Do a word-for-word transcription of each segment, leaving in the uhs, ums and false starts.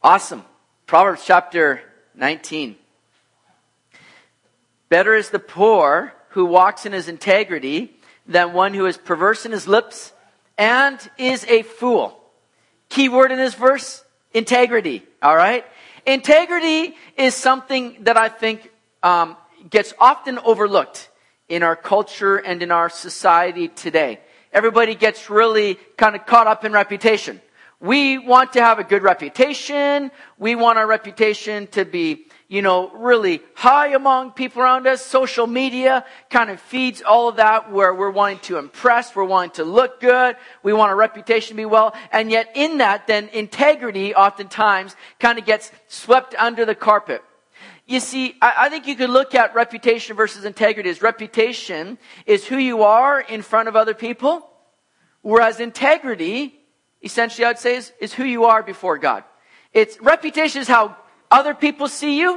Awesome. Proverbs chapter nineteen. Better is the poor who walks in his integrity than one who is perverse in his lips and is a fool. Key word in this verse, integrity. All right? Integrity is something that I think um, gets often overlooked in our culture and in our society today. Everybody gets really kind of caught up in reputation. We want to have a good reputation. We want our reputation to be, you know, really high among people around us. Social media kind of feeds all of that, where we're wanting to impress, we're wanting to look good, we want our reputation to be well. And yet in that, then integrity oftentimes kind of gets swept under the carpet. You see, I, I think you could look at reputation versus integrity as reputation is who you are in front of other people, whereas integrity, essentially, I'd say, is, is who you are before God. It's reputation is how other people see you.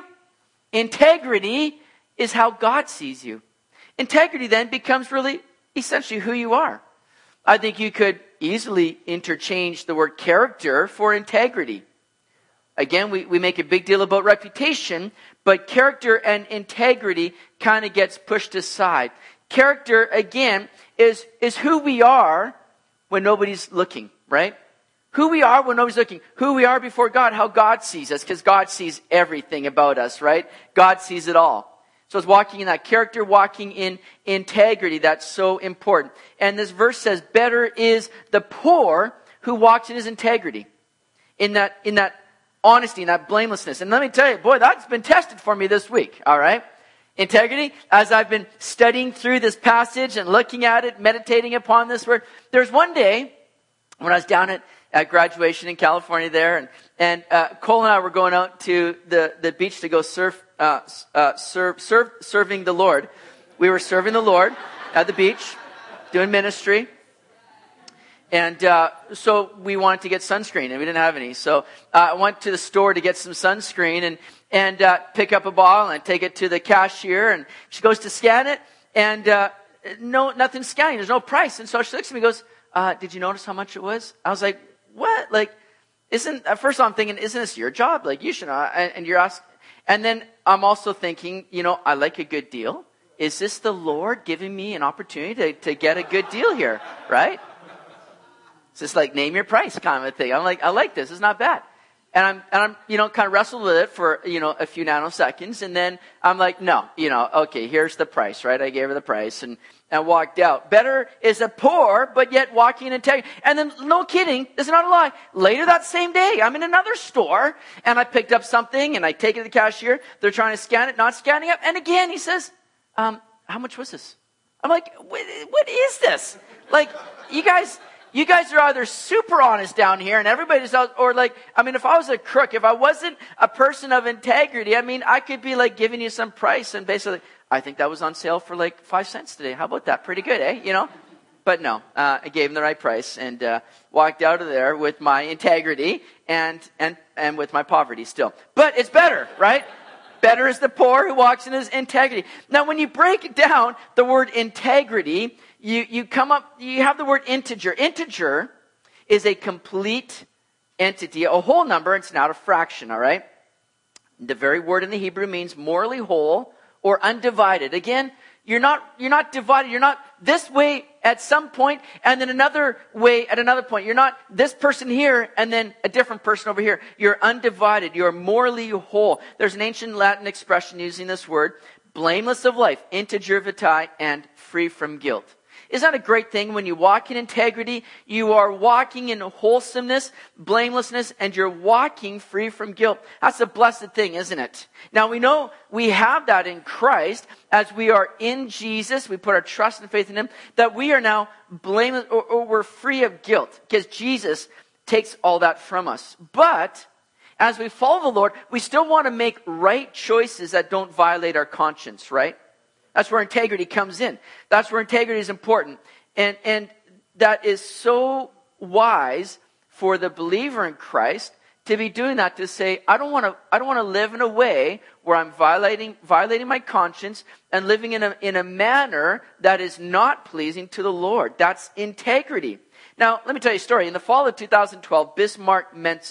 Integrity is how God sees you. Integrity then becomes really essentially who you are. I think you could easily interchange the word character for integrity. Again, we, we make a big deal about reputation, but character and integrity kind of gets pushed aside. Character, again, is, is who we are when nobody's looking. Right? Who we are when nobody's looking. Who we are before God. How God sees us. Because God sees everything about us, right? God sees it all. So it's walking in that character, walking in integrity. That's so important. And this verse says, better is the poor who walks in his integrity. In that, in that honesty, in that blamelessness. And let me tell you, boy, that's been tested for me this week. All right? Integrity, as I've been studying through this passage and looking at it, meditating upon this word. There's one day when I was down at, at graduation in California there, and, and uh, Cole and I were going out to the, the beach to go surf, uh, uh, serve, serve, serving the Lord. We were serving the Lord at the beach, doing ministry. And uh, so we wanted to get sunscreen, and we didn't have any. So uh, I went to the store to get some sunscreen and, and uh, pick up a bottle and take it to the cashier. And she goes to scan it, and uh, no, nothing's scanning. There's no price. And so she looks at me and goes, Uh, did you notice how much it was? I was like, what? Like, isn't, at first I'm thinking, isn't this your job? Like, you should know. And, and you're asking, and then I'm also thinking, you know, I like a good deal. Is this the Lord giving me an opportunity to, to get a good deal here? Right? It's just like, name your price kind of a thing. I'm like, I like this. It's not bad. And I'm, and I'm, you know, kind of wrestled with it for, you know, a few nanoseconds. And then I'm like, no, you know, okay, here's the price, right? I gave her the price and, and walked out. Better is the poor, but yet walking in integrity. And then, no kidding, this is not a lie. Later that same day, I'm in another store and I picked up something and I take it to the cashier. They're trying to scan it, not scanning up. And again, he says, um, how much was this? I'm like, what, what is this? Like, you guys, You guys are either super honest down here and everybody's out, or like, I mean, if I was a crook, if I wasn't a person of integrity, I mean, I could be like giving you some price and basically, I think that was on sale for like five cents today. How about that? Pretty good, eh? You know? But no, uh, I gave him the right price and uh, walked out of there with my integrity and, and, and with my poverty still. But it's better, right? Better is the poor who walks in his integrity. Now, when you break down the word integrity, you, you come up, you have the word integer. Integer is a complete entity, a whole number. It's not a fraction, all right? The very word in the Hebrew means morally whole or undivided. Again, you're not, you're not divided. You're not this way at some point and then another way at another point. You're not this person here and then a different person over here. You're undivided. You're morally whole. There's an ancient Latin expression using this word, blameless of life, integer vitae, and free from guilt. Isn't that a great thing? When you walk in integrity, you are walking in wholesomeness, blamelessness, and you're walking free from guilt. That's a blessed thing, isn't it? Now, we know we have that in Christ as we are in Jesus. We put our trust and faith in Him, that we are now blameless, or, or we're free of guilt, because Jesus takes all that from us. But as we follow the Lord, we still want to make right choices that don't violate our conscience, right? That's where integrity comes in. That's where integrity is important. And, and that is so wise for the believer in Christ to be doing that, to say, I don't want to, I don't want to live in a way where I'm violating, violating my conscience and living in a, in a manner that is not pleasing to the Lord. That's integrity. Now, let me tell you a story. In the fall of two thousand twelve, Bismarck Mensa,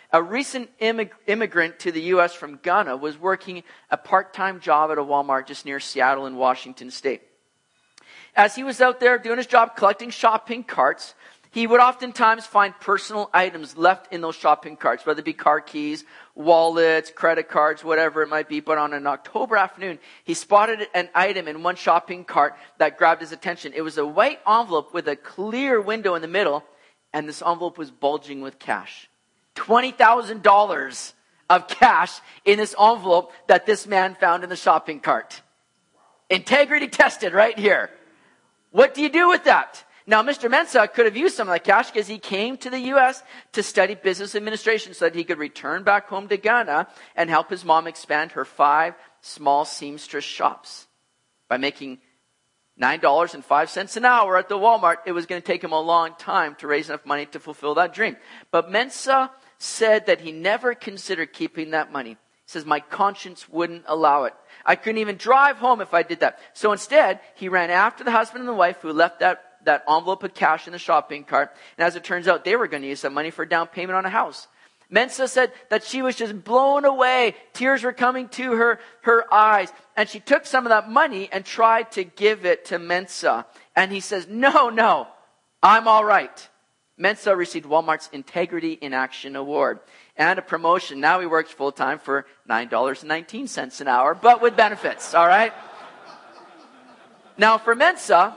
A recent immig- immigrant to the U S from Ghana was working a part-time job at a Walmart just near Seattle in Washington State. As he was out there doing his job collecting shopping carts, he would oftentimes find personal items left in those shopping carts, whether it be car keys, wallets, credit cards, whatever it might be. But on an October afternoon, he spotted an item in one shopping cart that grabbed his attention. It was a white envelope with a clear window in the middle, and this envelope was bulging with cash. twenty thousand dollars of cash in this envelope that this man found in the shopping cart. Integrity tested right here. What do you do with that? Now, Mister Mensah could have used some of that cash because he came to the U S to study business administration so that he could return back home to Ghana and help his mom expand her five small seamstress shops. By making nine dollars and five cents an hour at the Walmart, it was going to take him a long time to raise enough money to fulfill that dream. But Mensah said that he never considered keeping that money. He says, my conscience wouldn't allow it. I couldn't even drive home if I did that. So instead, he ran after the husband and the wife who left that, that envelope of cash in the shopping cart. And as it turns out, they were going to use that money for a down payment on a house. Mensah said that she was just blown away. Tears were coming to her, her eyes. And she took some of that money and tried to give it to Mensah. And he says, no, no, I'm all right. Mensah received Walmart's Integrity in Action Award and a promotion. Now he works full-time for nine dollars and nineteen cents an hour, but with benefits, all right? Now, for Mensah,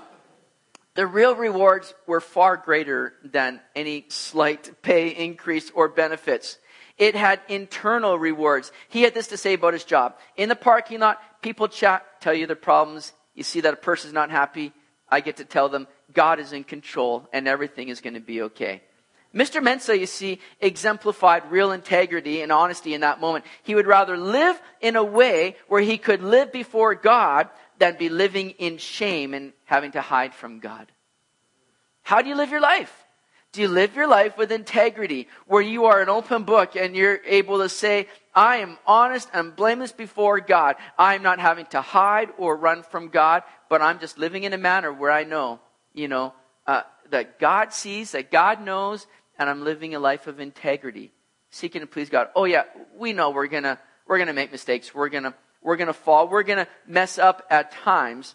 the real rewards were far greater than any slight pay increase or benefits. It had internal rewards. He had this to say about his job. In the parking lot, people chat, tell you their problems. You see that a person's not happy. I get to tell them God is in control and everything is going to be okay. Mister Mensah, you see, exemplified real integrity and honesty in that moment. He would rather live in a way where he could live before God than be living in shame and having to hide from God. How do you live your life? Do you live your life with integrity, where you are an open book and you're able to say, I am honest and blameless before God. I'm not having to hide or run from God, but I'm just living in a manner where I know, you know, uh, that God sees, that God knows, and I'm living a life of integrity, seeking to please God. Oh yeah, we know we're gonna we're gonna make mistakes. We're gonna we're gonna fall. We're gonna mess up at times,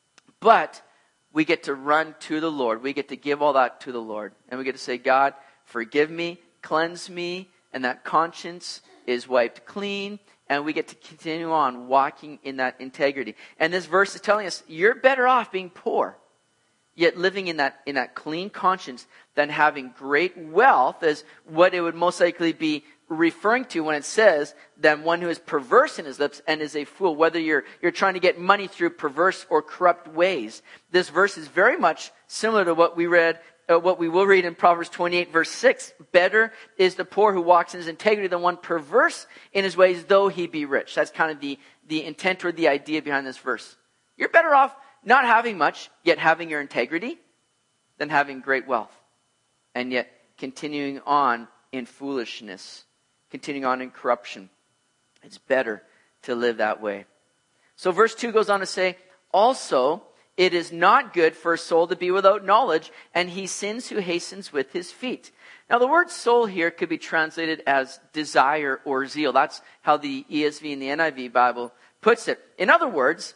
but we get to run to the Lord. We get to give all that to the Lord. And we get to say, God, forgive me, cleanse me, and that conscience is wiped clean. And we get to continue on walking in that integrity. And this verse is telling us, you're better off being poor, yet living in that, in that clean conscience, than having great wealth, as what it would most likely be referring to when it says, than one who is perverse in his lips and is a fool. Whether you're you're trying to get money through perverse or corrupt ways. This verse is very much similar to what we read, uh, what we will read in Proverbs twenty-eight verse six. Better is the poor who walks in his integrity than one perverse in his ways, though he be rich. That's kind of the, the intent or the idea behind this verse. You're better off not having much, yet having your integrity, than having great wealth, and yet continuing on in foolishness, continuing on in corruption. It's better to live that way. So verse two goes on to say, also, it is not good for a soul to be without knowledge, and he sins who hastens with his feet. Now the word soul here could be translated as desire or zeal. That's how the E S V and the N I V Bible puts it. In other words,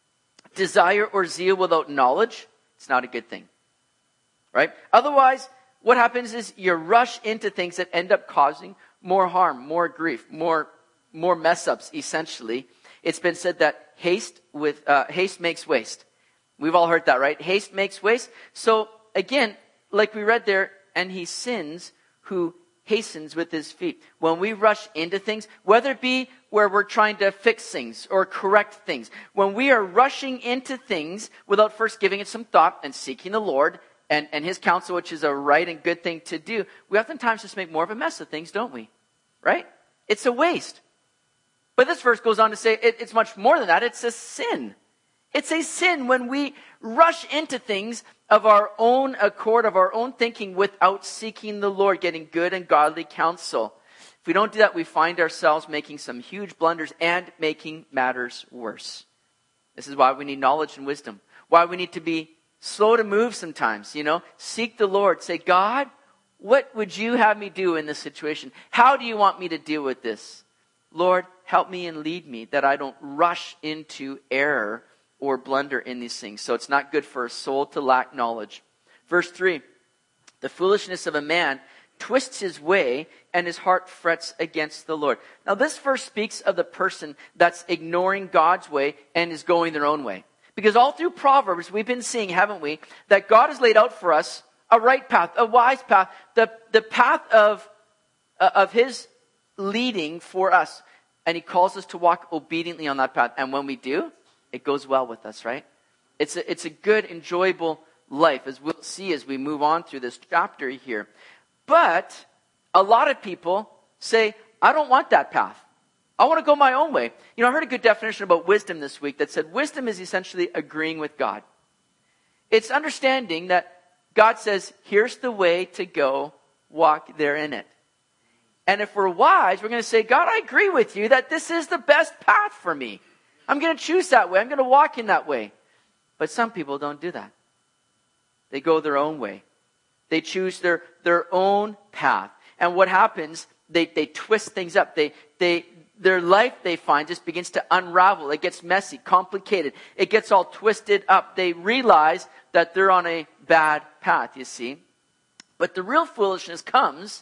desire or zeal without knowledge, it's not a good thing. Right? Otherwise, what happens is you rush into things that end up causing more harm, more grief, more more mess-ups, essentially. It's been said that haste with uh, haste makes waste. We've all heard that, right? Haste makes waste. So, again, like we read there, and he sins who hastens with his feet. When we rush into things, whether it be where we're trying to fix things or correct things, when we are rushing into things without first giving it some thought and seeking the Lord and, and his counsel, which is a right and good thing to do, we oftentimes just make more of a mess of things, don't we? Right? It's a waste. But this verse goes on to say it, it's much more than that. It's a sin. It's a sin when we rush into things of our own accord, of our own thinking, without seeking the Lord, getting good and godly counsel. If we don't do that, we find ourselves making some huge blunders and making matters worse. This is why we need knowledge and wisdom. Why we need to be slow to move sometimes, you know. Seek the Lord. Say, God, what would you have me do in this situation? How do you want me to deal with this? Lord, help me and lead me that I don't rush into error or blunder in these things. So it's not good for a soul to lack knowledge. Verse three, the foolishness of a man twists his way and his heart frets against the Lord. Now this verse speaks of the person that's ignoring God's way and is going their own way. Because all through Proverbs, we've been seeing, haven't we, that God has laid out for us a right path, a wise path, the, the path of, uh, of his leading for us. And he calls us to walk obediently on that path. And when we do, it goes well with us, right? It's a, it's a good, enjoyable life, as we'll see as we move on through this chapter here. But a lot of people say, I don't want that path. I want to go my own way. You know, I heard a good definition about wisdom this week that said wisdom is essentially agreeing with God. It's understanding that God says, here's the way to go, walk there in it. And if we're wise, we're going to say, God, I agree with you that this is the best path for me. I'm going to choose that way. I'm going to walk in that way. But some people don't do that. They go their own way. They choose their, their own path. And what happens, they, they twist things up. They, they, their life, they find, just begins to unravel. It gets messy, complicated. It gets all twisted up. They realize that they're on a bad path, you see. But the real foolishness comes,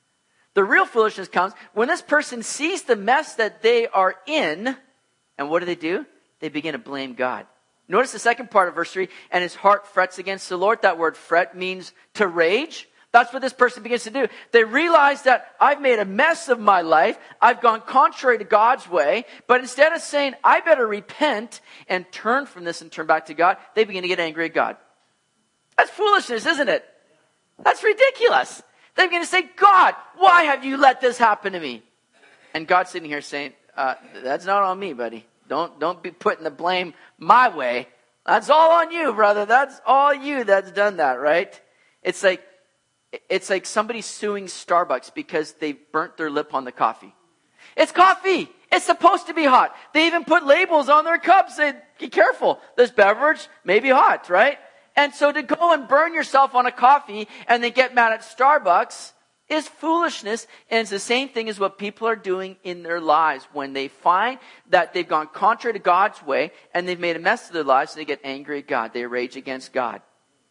the real foolishness comes when this person sees the mess that they are in, and what do they do? They begin to blame God. Notice the second part of verse three, and his heart frets against the Lord. That word fret means to rage. That's what this person begins to do. They realize that I've made a mess of my life. I've gone contrary to God's way. But instead of saying, I better repent and turn from this and turn back to God, they begin to get angry at God. That's foolishness, isn't it? That's ridiculous. They begin to say, God, why have you let this happen to me? And God's sitting here saying, uh, that's not on me, buddy. Don't, don't be putting the blame my way. That's all on you, brother. That's all you that's done that, right? It's like, it's like somebody suing Starbucks because they burnt their lip on the coffee. It's coffee. It's supposed to be hot. They even put labels on their cups saying, be careful. This beverage may be hot, right? And so to go and burn yourself on a coffee and then get mad at Starbucks is foolishness. And it's the same thing as what people are doing in their lives. When they find that they've gone contrary to God's way and they've made a mess of their lives, they get angry at God. They rage against God.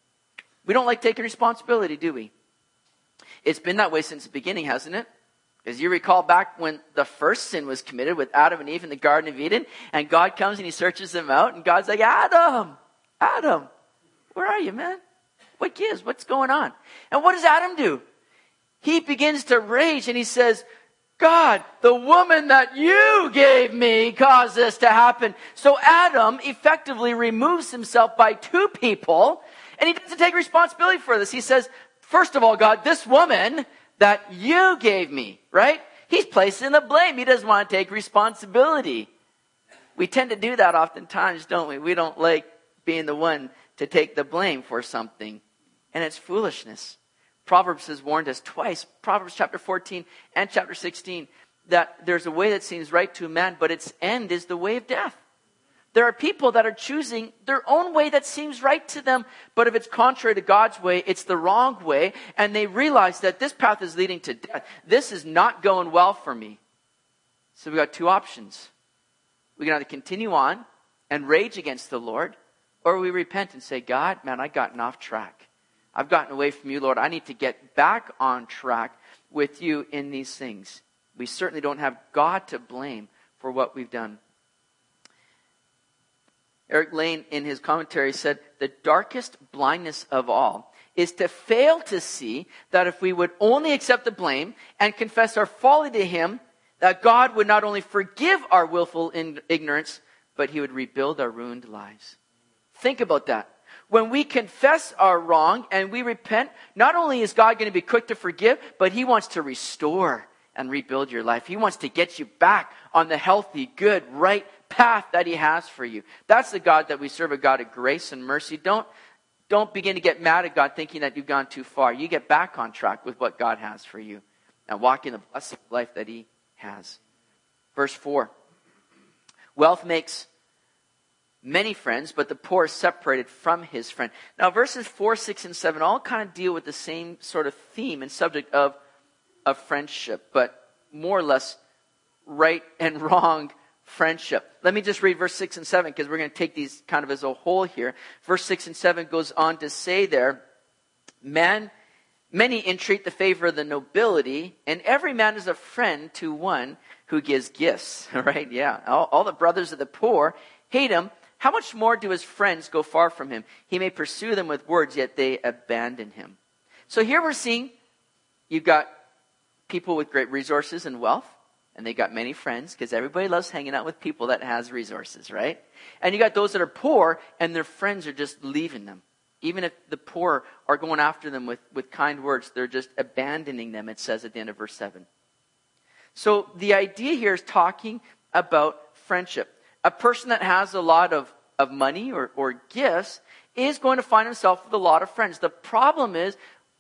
We don't like taking responsibility, do we? It's been that way since the beginning, hasn't it? Because you recall back when the first sin was committed with Adam and Eve in the Garden of Eden, and God comes and he searches them out, and God's like, Adam, Adam, where are you, man? What gives? What's going on? And what does Adam do? He begins to rage and he says, God, the woman that you gave me caused this to happen. So Adam effectively removes himself by two people, and he doesn't take responsibility for this. He says, first of all, God, this woman that you gave me, right? He's placing the blame. He doesn't want to take responsibility. We tend to do that oftentimes, don't we? We don't like being the one to take the blame for something. And it's foolishness. Proverbs has warned us twice, Proverbs chapter fourteen and chapter sixteen, that there's a way that seems right to a man, but its end is the way of death. There are people that are choosing their own way that seems right to them, but if it's contrary to God's way, it's the wrong way, and they realize that this path is leading to death. This is not going well for me. So we've got two options. We can either continue on and rage against the Lord, or we repent and say, God, man, I've gotten off track. I've gotten away from you, Lord. I need to get back on track with you in these things. We certainly don't have God to blame for what we've done. Eric Lane, in his commentary, said, the darkest blindness of all is to fail to see that if we would only accept the blame and confess our folly to him, that God would not only forgive our willful ignorance, but he would rebuild our ruined lives. Think about that. When we confess our wrong and we repent, not only is God going to be quick to forgive, but he wants to restore and rebuild your life. He wants to get you back on the healthy, good, right path that he has for you. That's the God that we serve, a God of grace and mercy. Don't, don't begin to get mad at God thinking that you've gone too far. You get back on track with what God has for you and walk in the blessed life that he has. Verse four. Wealth makes many friends, but the poor is separated from his friend. Now, verses four, six, and seven all kind of deal with the same sort of theme and subject of, of friendship, but more or less right and wrong friendship. Let me just read verse six and seven, because we're going to take these kind of as a whole here. Verse six and seven goes on to say there, man, many entreat the favor of the nobility, and every man is a friend to one who gives gifts. Right? Yeah. All, all the brothers of the poor hate him. How much more do his friends go far from him? He may pursue them with words, yet they abandon him. So here we're seeing you've got people with great resources and wealth, and they got many friends, because everybody loves hanging out with people that has resources, right? And you got those that are poor, and their friends are just leaving them. Even if the poor are going after them with, with kind words, they're just abandoning them, it says at the end of verse seven. So the idea here is talking about friendship. A person that has a lot of, of money or, or gifts is going to find himself with a lot of friends. The problem is,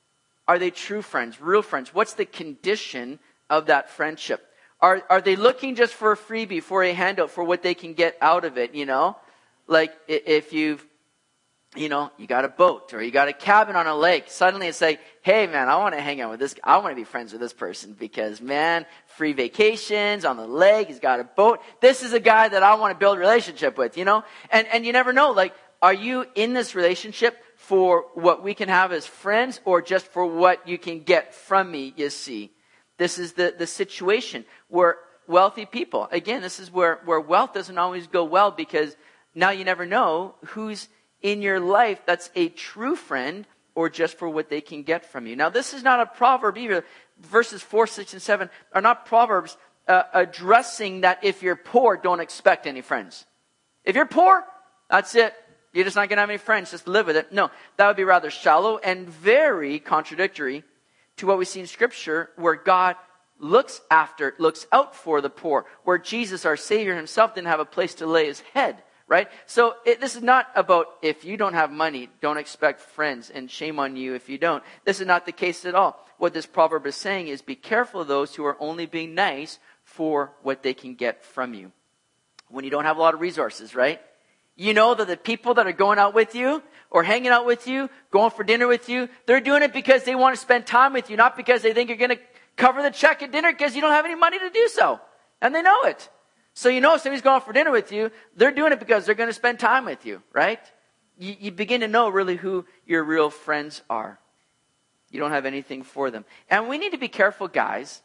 are they true friends, real friends? What's the condition of that friendship? Are, are they looking just for a freebie, for a handout, for what they can get out of it, you know? Like if you've You know, you got a boat or you got a cabin on a lake. Suddenly it's like, hey man, I want to hang out with this. I want to be friends with this person because man, free vacations on the lake. He's got a boat. This is a guy that I want to build a relationship with, you know? And, and you never know, like, are you in this relationship for what we can have as friends or just for what you can get from me, you see? This is the, the situation where wealthy people, again, this is where, where wealth doesn't always go well because now you never know who's in your life that's a true friend or just for what they can get from you. Now, this is not a proverb either. Verses four, six, and seven are not proverbs uh, addressing that if you're poor, don't expect any friends. If you're poor, that's it. You're just not going to have any friends. Just live with it. No, that would be rather shallow and very contradictory to what we see in Scripture where God looks after, looks out for the poor, where Jesus, our Savior himself, didn't have a place to lay his head. Right? So it, this is not about if you don't have money, don't expect friends, and shame on you if you don't. This is not the case at all. What this proverb is saying is be careful of those who are only being nice for what they can get from you. When you don't have a lot of resources, right? You know that the people that are going out with you or hanging out with you, going for dinner with you, they're doing it because they want to spend time with you, not because they think you're going to cover the check at dinner because you don't have any money to do so. And they know it. So you know if somebody's going for dinner with you, they're doing it because they're going to spend time with you, right? You, you begin to know really who your real friends are. You don't have anything for them. And we need to be careful, guys,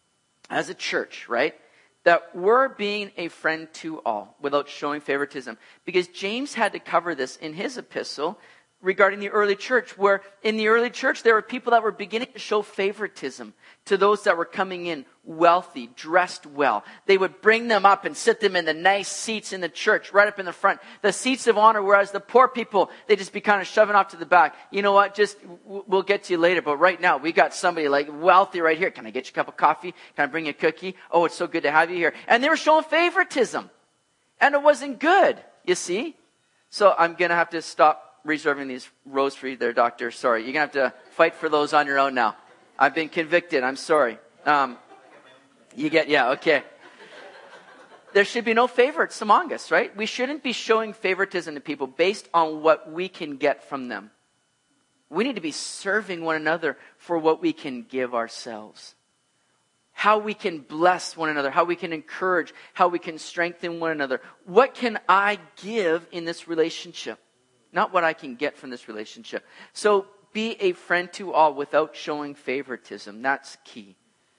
as a church, right? That we're being a friend to all without showing favoritism. Because James had to cover this in his epistle regarding the early church, where in the early church there were people that were beginning to show favoritism to those that were coming in wealthy, dressed well. They would bring them up and sit them in the nice seats in the church, right up in the front. The seats of honor, whereas the poor people, they just be kind of shoving off to the back. You know what, just, we'll get to you later, but right now, we got somebody like wealthy right here. Can I get you a cup of coffee? Can I bring you a cookie? Oh, it's so good to have you here. And they were showing favoritism. And it wasn't good, you see? So I'm going to have to stop reserving these rows for you there, doctor. Sorry. You're going to have to fight for those on your own now. I've been convicted. I'm sorry. Um, you get, yeah, okay. There should be no favorites among us, right? We shouldn't be showing favoritism to people based on what we can get from them. We need to be serving one another for what we can give ourselves. How we can bless one another, how we can encourage, how we can strengthen one another. What can I give in this relationship? Not what I can get from this relationship. So be a friend to all without showing favoritism. That's key.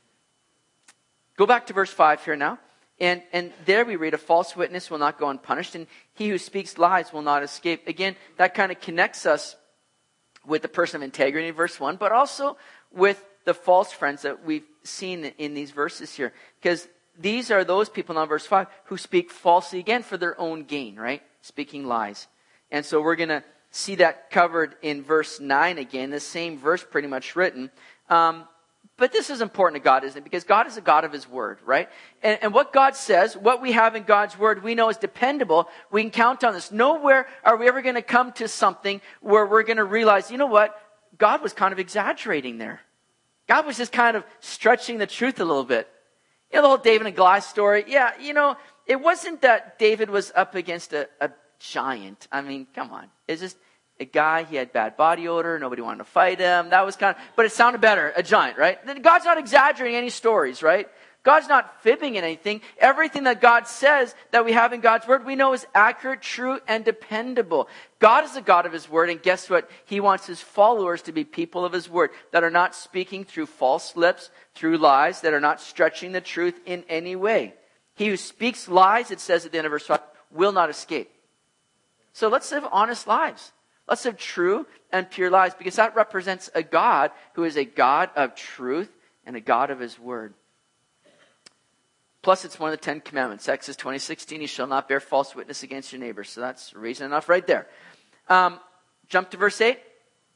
Go back to verse five here now. And, and there we read, a false witness will not go unpunished, and he who speaks lies will not escape. Again, that kind of connects us with the person of integrity in verse one, but also with the false friends that we've seen in these verses here. Because these are those people, now verse five, who speak falsely again for their own gain, right? Speaking lies. And so we're going to see that covered in verse nine again, the same verse pretty much written. Um, but this is important to God, isn't it? Because God is a God of his word, right? And, and what God says, what we have in God's word, we know is dependable. We can count on this. Nowhere are we ever going to come to something where we're going to realize, you know what? God was kind of exaggerating there. God was just kind of stretching the truth a little bit. You know, the whole David and Goliath story. Yeah, you know, it wasn't that David was up against a, a giant. I mean, come on. It's just a guy, he had bad body odor, nobody wanted to fight him. That was kind of, but it sounded better, a giant, right? Then God's not exaggerating any stories, right? God's not fibbing in anything. Everything that God says that we have in God's word, we know is accurate, true, and dependable. God is a God of his word, and guess what? He wants his followers to be people of his word that are not speaking through false lips, through lies, that are not stretching the truth in any way. He who speaks lies, it says at the end of verse five, will not escape. So let's live honest lives. Let's live true and pure lives, because that represents a God who is a God of truth and a God of his word. Plus, it's one of the Ten Commandments. Exodus twenty sixteen, you shall not bear false witness against your neighbor. So that's reason enough right there. Um, jump to verse eight.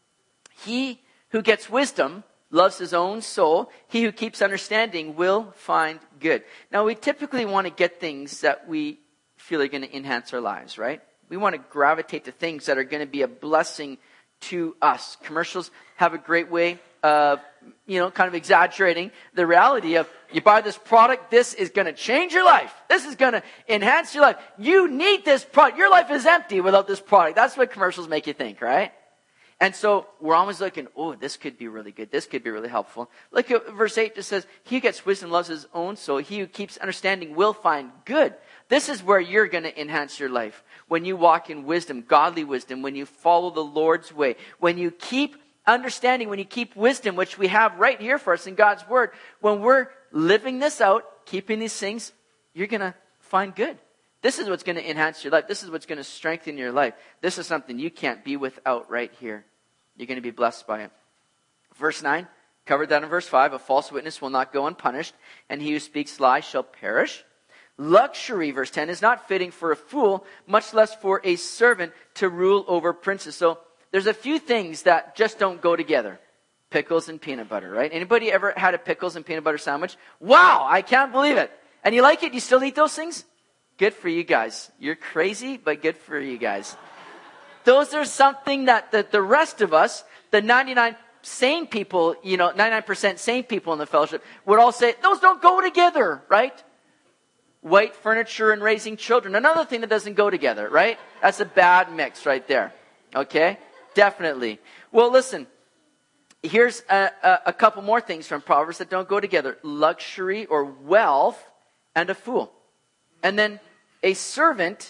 He who gets wisdom loves his own soul. He who keeps understanding will find good. Now, we typically want to get things that we feel are going to enhance our lives, right? We want to gravitate to things that are going to be a blessing to us. Commercials have a great way of, you know, kind of exaggerating the reality of, you buy this product, this is going to change your life. This is going to enhance your life. You need this product. Your life is empty without this product. That's what commercials make you think, right? And so we're always looking, oh, this could be really good. This could be really helpful. Look at verse eight, just says, he who gets wisdom loves his own soul. He who keeps understanding will find good. This is where you're going to enhance your life. When you walk in wisdom, godly wisdom, when you follow the Lord's way, when you keep understanding, when you keep wisdom, which we have right here for us in God's word, when we're living this out, keeping these things, you're going to find good. This is what's going to enhance your life. This is what's going to strengthen your life. This is something you can't be without right here. You're going to be blessed by it. Verse nine, covered that in verse five. A false witness will not go unpunished, and he who speaks lies shall perish. Luxury, verse ten, is not fitting for a fool, much less for a servant to rule over princes. So there's a few things that just don't go together. Pickles and peanut butter, right? Anybody ever had a pickles and peanut butter sandwich? Wow, I can't believe it. And you like it? You still eat those things? Good for you guys. You're crazy, but good for you guys. Those are something that the, the rest of us, the ninety-nine sane people, you know, ninety-nine percent sane people in the fellowship would all say, those don't go together, right? White furniture and raising children. Another thing that doesn't go together, right? That's a bad mix right there. Okay? Definitely. Well, listen. Here's a, a, a couple more things from Proverbs that don't go together. Luxury or wealth and a fool. And then a servant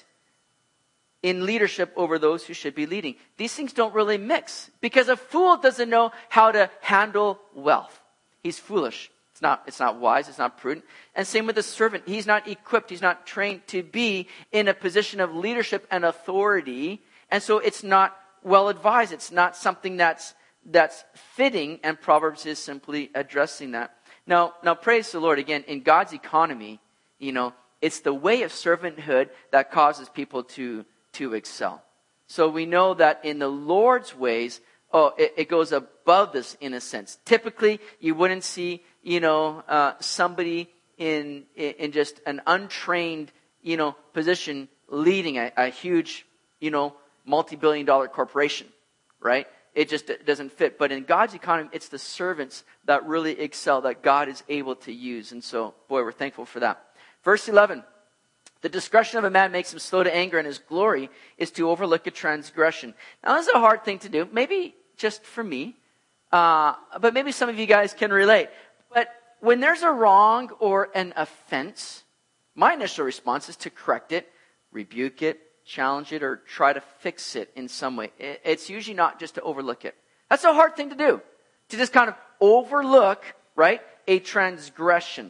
in leadership over those who should be leading. These things don't really mix, because a fool doesn't know how to handle wealth. He's foolish. It's not, it's not wise. It's not prudent. And same with a servant. He's not equipped. He's not trained to be in a position of leadership and authority. And so it's not well advised. It's not something that's that's fitting, and Proverbs is simply addressing that. Now, now praise the Lord. Again, in God's economy, you know, it's the way of servanthood that causes people to, to excel. So we know that in the Lord's ways, oh, it, it goes above this in a sense. Typically, you wouldn't see, you know, uh, somebody in, in just an untrained, you know, position leading a, a huge, you know, multi-billion dollar corporation, right? It just doesn't fit. But in God's economy, it's the servants that really excel, that God is able to use. And so, boy, we're thankful for that. Verse eleven, the discretion of a man makes him slow to anger, and his glory is to overlook a transgression. Now, this is a hard thing to do. Maybe just for me, uh, but maybe some of you guys can relate. But when there's a wrong or an offense, my initial response is to correct it, rebuke it, challenge it, or try to fix it in some way. It's usually not just to overlook it. That's a hard thing to do. To just kind of overlook, right, a transgression.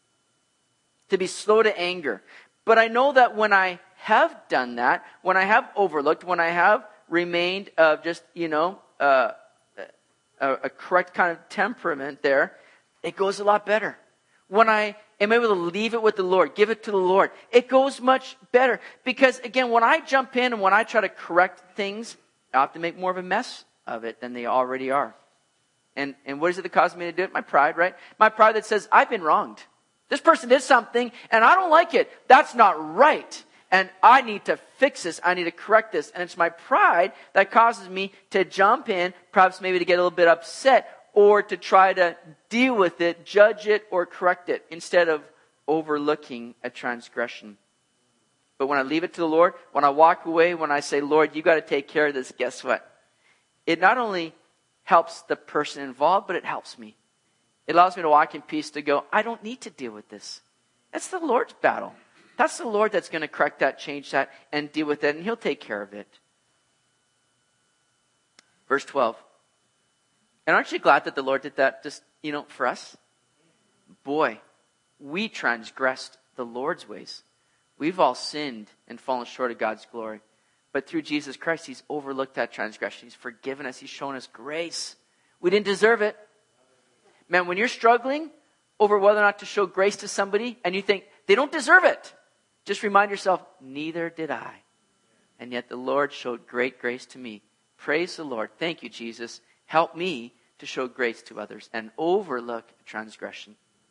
To be slow to anger. But I know that when I have done that, when I have overlooked, when I have remained of just, you know, uh, a, a correct kind of temperament there, it goes a lot better. When I am able to leave it with the Lord, give it to the Lord, it goes much better. Because again, when I jump in and when I try to correct things, I have to make more of a mess of it than they already are. And and what is it that causes me to do it? My pride, right? My pride that says, I've been wronged. This person did something and I don't like it. That's not right. And I need to fix this. I need to correct this. And it's my pride that causes me to jump in, perhaps maybe to get a little bit upset, or to try to deal with it, judge it, or correct it, instead of overlooking a transgression. But when I leave it to the Lord, when I walk away, when I say, Lord, you got to take care of this, guess what? It not only helps the person involved, but it helps me. It allows me to walk in peace to go, I don't need to deal with this. That's the Lord's battle. That's the Lord that's going to correct that, change that, and deal with it, and He'll take care of it. Verse twelve. And aren't you glad that the Lord did that just, you know, for us? Boy, we transgressed the Lord's ways. We've all sinned and fallen short of God's glory. But through Jesus Christ, He's overlooked that transgression. He's forgiven us. He's shown us grace. We didn't deserve it. Man, when you're struggling over whether or not to show grace to somebody, and you think, they don't deserve it, just remind yourself, neither did I. And yet the Lord showed great grace to me. Praise the Lord. Thank you, Jesus. Help me to show grace to others and overlook transgression.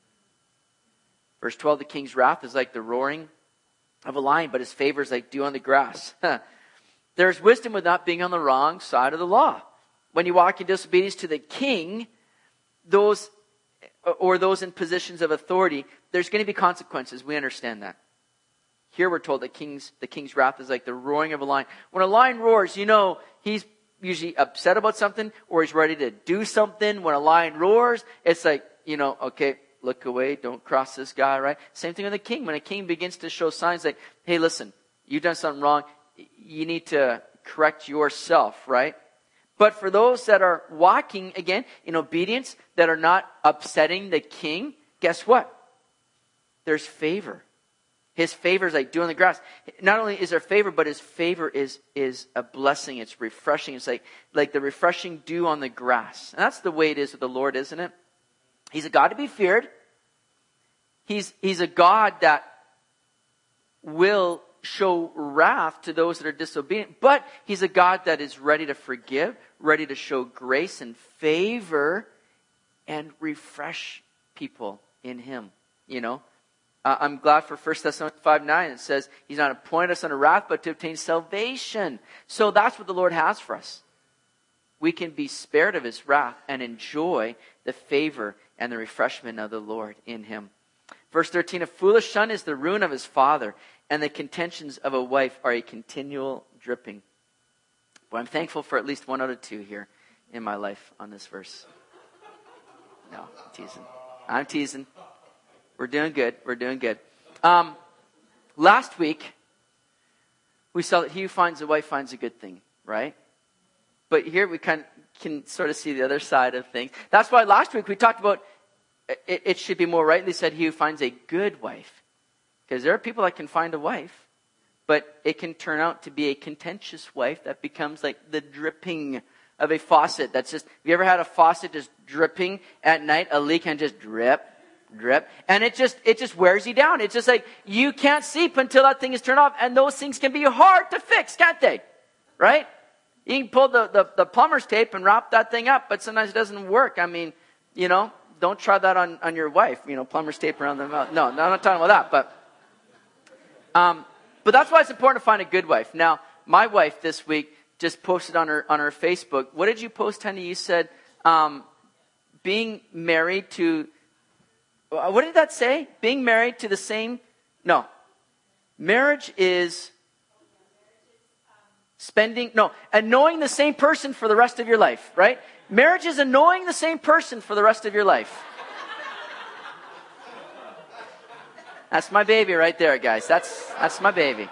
Verse twelve, the king's wrath is like the roaring of a lion, but his favor is like dew on the grass. There's wisdom with not being on the wrong side of the law. When you walk in disobedience to the king, those or those in positions of authority, there's going to be consequences. We understand that. Here we're told that king's, the king's wrath is like the roaring of a lion. When a lion roars, you know he's usually upset about something or he's ready to do something. When a lion roars, it's like, you know, okay, look away, don't cross this guy, right? Same thing with a king. When a king begins to show signs like, hey, listen, you've done something wrong. You need to correct yourself, right? But for those that are walking, again, in obedience, that are not upsetting the king, guess what? There's favor. His favor is like dew on the grass. Not only is there favor, but His favor is, is a blessing. It's refreshing. It's like, like the refreshing dew on the grass. And that's the way it is with the Lord, isn't it? He's a God to be feared. He's, he's a God that will show wrath to those that are disobedient. But He's a God that is ready to forgive, ready to show grace and favor and refresh people in Him, you know. Uh, I'm glad for First Thessalonians five nine. It says, He's not appointed us unto wrath, but to obtain salvation. So that's what the Lord has for us. We can be spared of His wrath and enjoy the favor and the refreshment of the Lord in Him. Verse thirteen, a foolish son is the ruin of his father, and the contentions of a wife are a continual dripping. But I'm thankful for at least one out of two here in my life on this verse. No, I'm teasing. I'm teasing. We're doing good. We're doing good. Um, last week, we saw that he who finds a wife finds a good thing, right? But here we can, can sort of see the other side of things. That's why last week we talked about it, it should be more rightly said, he who finds a good wife. Because there are people that can find a wife, but it can turn out to be a contentious wife that becomes like the dripping of a faucet. That's just, have you ever had a faucet just dripping at night? A leak can just drip, drip. And it just, it just wears you down. It's just like, you can't sleep until that thing is turned off. And those things can be hard to fix, can't they? Right? You can pull the, the, the plumber's tape and wrap that thing up, but sometimes it doesn't work. I mean, you know, don't try that on, on your wife, you know, plumber's tape around the mouth. No, no, I'm not talking about that, but, um, but that's why it's important to find a good wife. Now, my wife this week just posted on her, on her Facebook. What did you post, honey? You said, um, being married to, what did that say? Being married to the same, no. Marriage is spending, no, annoying the same person for the rest of your life, right? Marriage is annoying the same person for the rest of your life. That's my baby right there, guys. That's, that's my baby.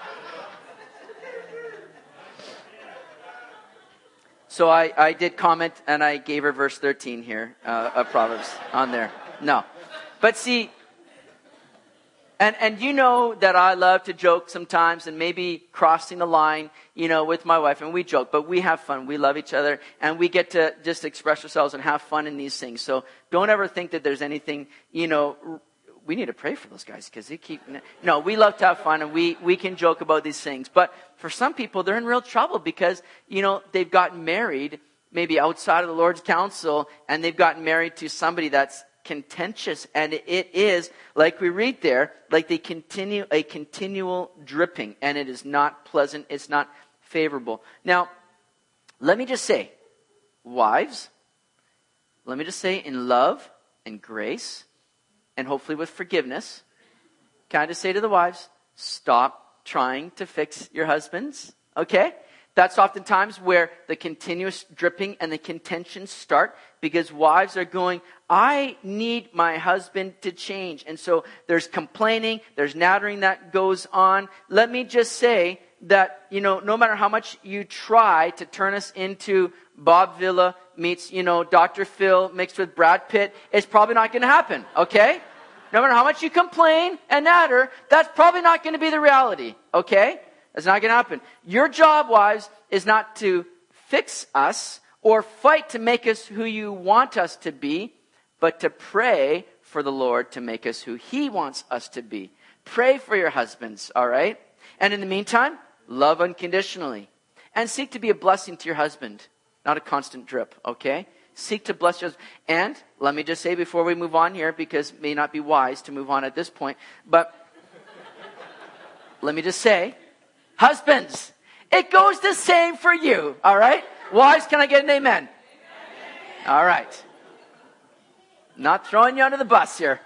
So I, I did comment and I gave her verse thirteen here, uh, of Proverbs on there. No. But see, and, and you know that I love to joke sometimes and maybe crossing the line, you know, with my wife, and we joke, but we have fun. We love each other and we get to just express ourselves and have fun in these things. So don't ever think that there's anything, you know, we need to pray for those guys because they keep, no, we love to have fun and we, we can joke about these things. But for some people, they're in real trouble because, you know, they've gotten married maybe outside of the Lord's counsel and they've gotten married to somebody that's contentious, and it is, like we read there, like they continue a continual dripping, and it is not pleasant, it's not favorable. Now, let me just say, wives, let me just say in love and grace, and hopefully with forgiveness, can I just say to the wives, stop trying to fix your husbands, okay? That's oftentimes where the continuous dripping and the contention start, because wives are going, I need my husband to change. And so there's complaining, there's nattering that goes on. Let me just say that, you know, no matter how much you try to turn us into Bob Villa meets, you know, Doctor Phil mixed with Brad Pitt, it's probably not going to happen, okay? No matter how much you complain and natter, that's probably not going to be the reality, okay? That's not going to happen. Your job, wives, is not to fix us or fight to make us who you want us to be, but to pray for the Lord to make us who He wants us to be. Pray for your husbands, all right? And in the meantime, love unconditionally. And seek to be a blessing to your husband, not a constant drip, okay? Seek to bless your husband. And let me just say before we move on here, because it may not be wise to move on at this point, but let me just say, husbands, it goes the same for you, all right? Wives, can I get an amen? All right. Not throwing you under the bus here.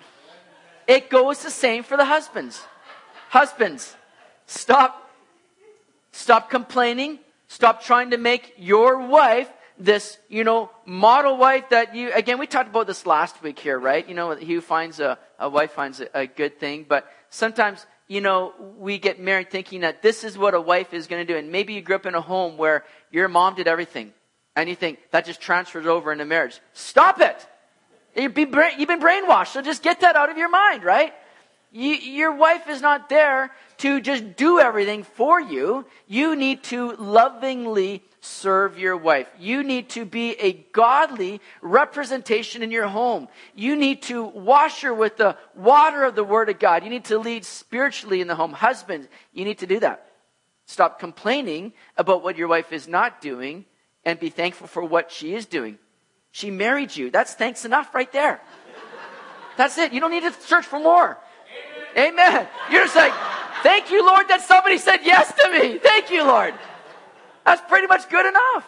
It goes the same for the husbands. Husbands, stop, stop complaining. Stop trying to make your wife this, you know, model wife that you, again, we talked about this last week here, right? You know, he who finds a, a wife finds a, a good thing, but sometimes, you know, we get married thinking that this is what a wife is going to do. And maybe you grew up in a home where your mom did everything. And you think that just transfers over into marriage. Stop it! You've been brainwashed, so just get that out of your mind, right? You, your wife is not there to just do everything for you. You need to lovingly serve your wife. You need to be a godly representation in your home. You need to wash her with the water of the Word of God. You need to lead spiritually in the home. Husbands, you need to do that. Stop complaining about what your wife is not doing and be thankful for what she is doing. She married you. That's thanks enough right there. That's it. You don't need to search for more. Amen. Amen. You're just like, thank you, Lord, that somebody said yes to me. Thank you, Lord. That's pretty much good enough.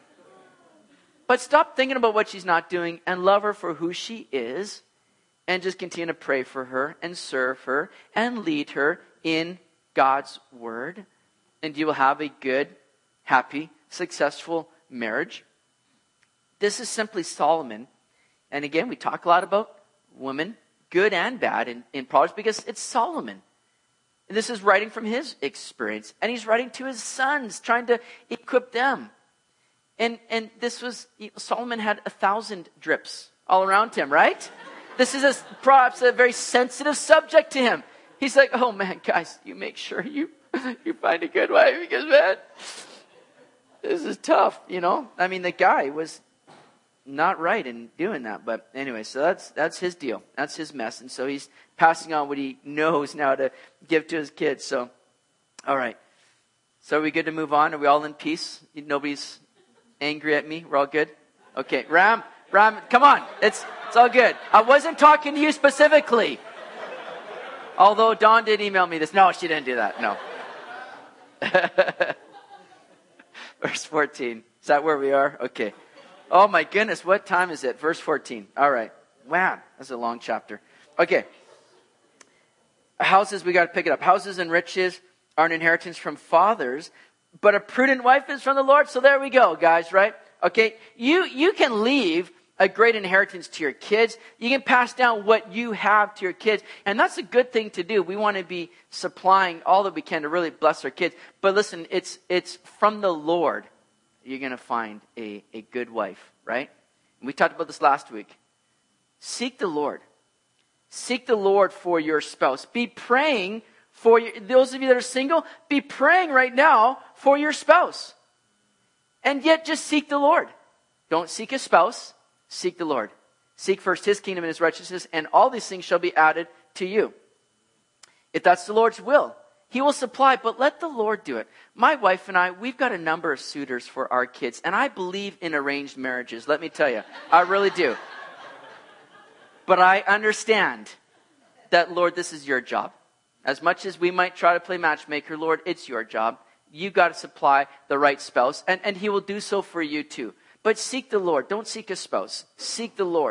But stop thinking about what she's not doing and love her for who she is, and just continue to pray for her and serve her and lead her in God's Word. And you will have a good, happy, successful marriage. This is simply Solomon. And again, we talk a lot about women, good and bad, in, in Proverbs, because it's Solomon. And this is writing from his experience. And he's writing to his sons, trying to equip them. And and this was, Solomon had a thousand drips all around him, right? This is a, perhaps a very sensitive subject to him. He's like, oh man, guys, you make sure you, you find a good wife, because man, this is tough, you know? I mean, the guy was not right in doing that. But anyway, so that's that's his deal. That's his mess. And so he's passing on what he knows now to give to his kids. So, all right. So are we good to move on? Are we all in peace? Nobody's angry at me? We're all good? Okay. Ram, Ram, come on. It's it's all good. I wasn't talking to you specifically. Although Dawn did email me this. No, she didn't do that. No. Verse fourteen. Is that where we are? Okay. Oh my goodness, what time is it? Verse fourteen. All right. Wow, that's a long chapter. Okay. Houses, we got to pick it up. Houses and riches are an inheritance from fathers, but a prudent wife is from the Lord. So there we go, guys, right? Okay. You, you can leave a great inheritance to your kids. You can pass down what you have to your kids. And that's a good thing to do. We want to be supplying all that we can to really bless our kids. But listen, it's, it's from the Lord. You're going to find a, a good wife, right? And we talked about this last week. Seek the Lord. Seek the Lord for your spouse. Be praying for your, those of you that are single, be praying right now for your spouse. And yet just seek the Lord. Don't seek a spouse, seek the Lord. Seek first His kingdom and His righteousness, and all these things shall be added to you. If that's the Lord's will, He will supply, but let the Lord do it. My wife and I, we've got a number of suitors for our kids, and I believe in arranged marriages. Let me tell you, I really do. But I understand that, Lord, this is your job. As much as we might try to play matchmaker, Lord, it's your job. You've got to supply the right spouse, and, and He will do so for you too. But seek the Lord. Don't seek a spouse. Seek the Lord.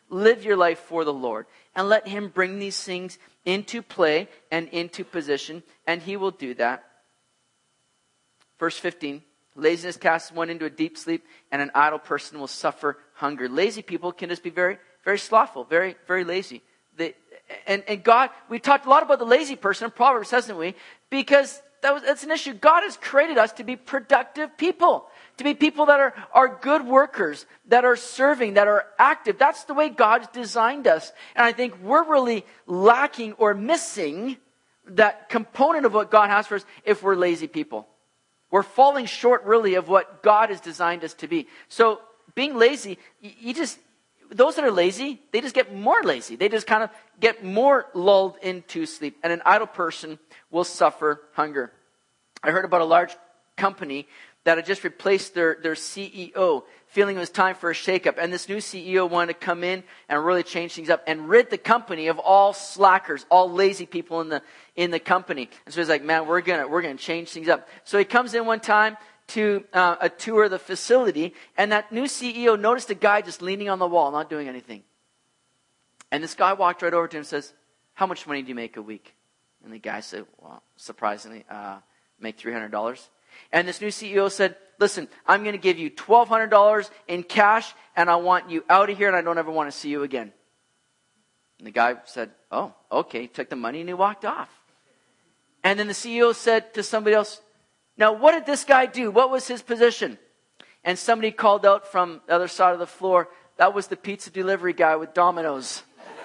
Live your life for the Lord. And let him bring these things into play and into position. And he will do that. Verse fifteen. Laziness casts one into a deep sleep, and an idle person will suffer hunger. Lazy people can just be very, very slothful, very, very lazy. They, and, and God, we talked a lot about the lazy person in Proverbs, hasn't we? Because that was, that's an issue. God has created us to be productive people, to be people that are, are good workers, that are serving, that are active. That's the way God's designed us. And I think we're really lacking or missing that component of what God has for us if we're lazy people. We're falling short, really, of what God has designed us to be. So, being lazy, you just, those that are lazy, they just get more lazy. They just kind of get more lulled into sleep. And an idle person will suffer hunger. I heard about a large company that had just replaced their, their C E O, feeling it was time for a shakeup. And this new C E O wanted to come in and really change things up and rid the company of all slackers, all lazy people in the in the company. And so he's like, man, we're gonna we're gonna change things up. So he comes in one time to uh, a tour of the facility, and that new C E O noticed a guy just leaning on the wall, not doing anything. And this guy walked right over to him and says, how much money do you make a week? And the guy said, well, surprisingly, uh, make three hundred dollars. And this new C E O said, listen, I'm going to give you twelve hundred dollars in cash, and I want you out of here, and I don't ever want to see you again. And the guy said, oh, okay. He took the money, and he walked off. And then the C E O said to somebody else, now, what did this guy do? What was his position? And somebody called out from the other side of the floor, that was the pizza delivery guy with Domino's.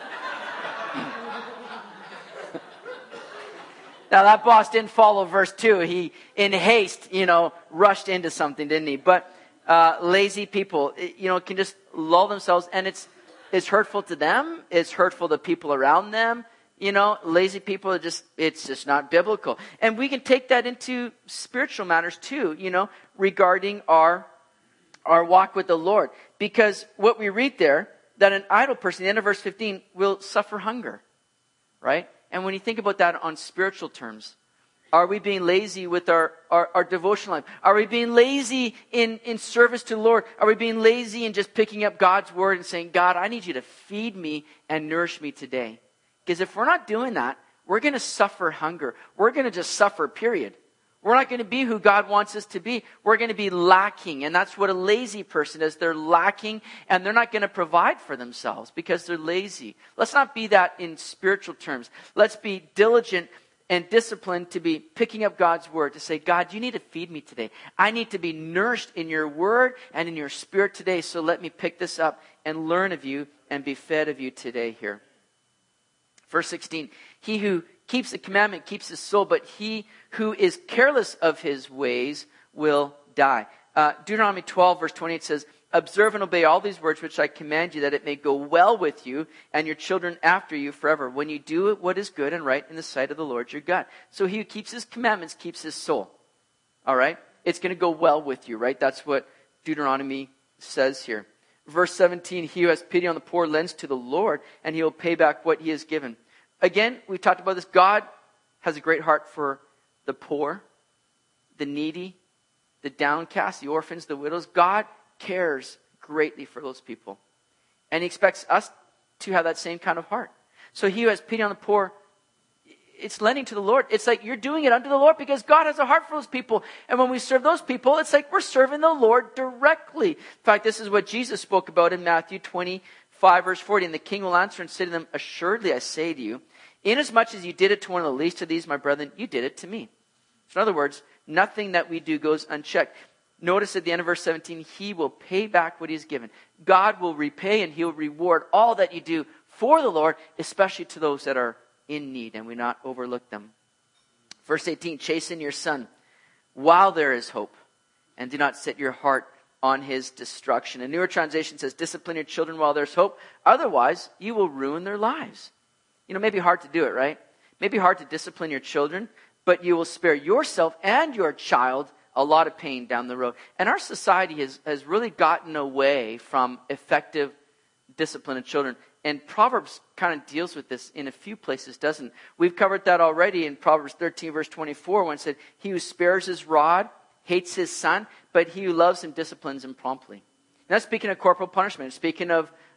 Now, that boss didn't follow verse two. He, in haste, you know, rushed into something, didn't he? But uh, lazy people, you know, can just lull themselves. And it's it's hurtful to them. It's hurtful to people around them. You know, lazy people are just, it's just not biblical. And we can take that into spiritual matters too, you know, regarding our, our walk with the Lord. Because what we read there, that an idle person, the end of verse fifteen, will suffer hunger, right? And when you think about that on spiritual terms, are we being lazy with our, our, our devotional life? Are we being lazy in, in service to the Lord? Are we being lazy in just picking up God's word and saying, God, I need you to feed me and nourish me today? Because if we're not doing that, we're going to suffer hunger. We're going to just suffer, period. We're not going to be who God wants us to be. We're going to be lacking. And that's what a lazy person is. They're lacking, and they're not going to provide for themselves because they're lazy. Let's not be that in spiritual terms. Let's be diligent and disciplined to be picking up God's word, to say, God, you need to feed me today. I need to be nourished in your word and in your spirit today. So let me pick this up and learn of you and be fed of you today here. Verse sixteen, he who keeps the commandment keeps his soul, but he who is careless of his ways will die. Uh, Deuteronomy twelve, verse twenty-eight says, observe and obey all these words which I command you, that it may go well with you and your children after you forever, when you do what is good and right in the sight of the Lord your God. So he who keeps his commandments keeps his soul. All right? It's going to go well with you, right? That's what Deuteronomy says here. Verse seventeen, he who has pity on the poor lends to the Lord, and he will pay back what he has given. Again, we've talked about this. God has a great heart for the poor, the needy, the downcast, the orphans, the widows. God cares greatly for those people. And he expects us to have that same kind of heart. So he who has pity on the poor, it's lending to the Lord. It's like you're doing it unto the Lord because God has a heart for those people. And when we serve those people, it's like we're serving the Lord directly. In fact, this is what Jesus spoke about in Matthew twenty-five, verse forty. And the king will answer and say to them, assuredly I say to you, inasmuch as you did it to one of the least of these, my brethren, you did it to me. So in other words, nothing that we do goes unchecked. Notice at the end of verse seventeen, he will pay back what he has given. God will repay and he'll reward all that you do for the Lord, especially to those that are in need, and we not overlook them. Verse eighteen, chasten your son while there is hope, and do not set your heart on his destruction. A newer translation says, discipline your children while there's hope, otherwise you will ruin their lives. You know, it may be hard to do it, right? It may be hard to discipline your children, but you will spare yourself and your child a lot of pain down the road. And our society has, has really gotten away from effective discipline of children. And Proverbs kind of deals with this in a few places, doesn't it? We've covered that already in Proverbs thirteen, verse twenty-four, when it said, he who spares his rod hates his son, but he who loves him disciplines him promptly. And that's speaking of corporal punishment. Speaking of